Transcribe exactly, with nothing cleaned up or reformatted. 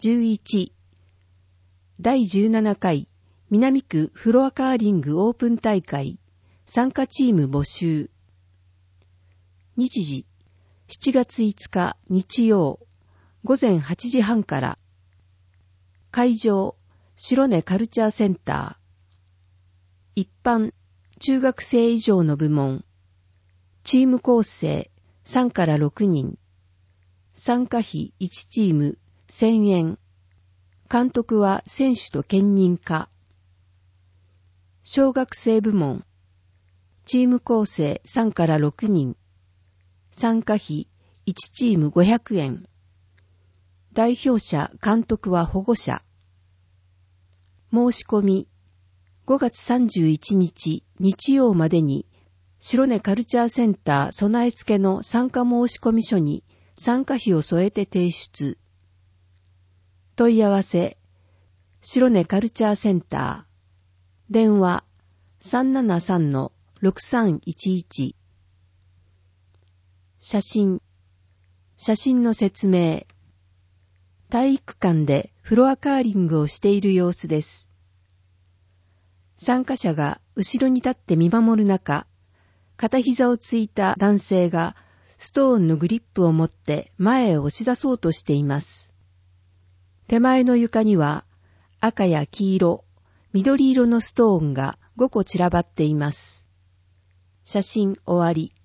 じゅういちだいじゅうななかい南区フロアカーリングオープン大会参加チーム募集。日時しちがついつか日曜ごぜんはちじはんから。会場白根カルチャーセンター。一般中学生以上の部門。チーム構成さんからろくにん。参加費いちチームせんえん。監督は選手と兼任か。小学生部門。チーム構成さんからろくにん。参加費いちチームごひゃくえん。代表者監督は保護者。申し込みごがつさんじゅういちにち日曜までに白根カルチャーセンター備え付けの参加申し込み書に参加費を添えて提出。問い合わせ白根カルチャーセンター。電話 さんななさんのろくさんいちいち。写真写真の説明。体育館でフロアカーリングをしている様子です。参加者が後ろに立って見守る中、片膝をついた男性がストーンのグリップを持って前へ押し出そうとしています。手前の床には赤や黄色、緑色のストーンがごこ散らばっています。写真終わり。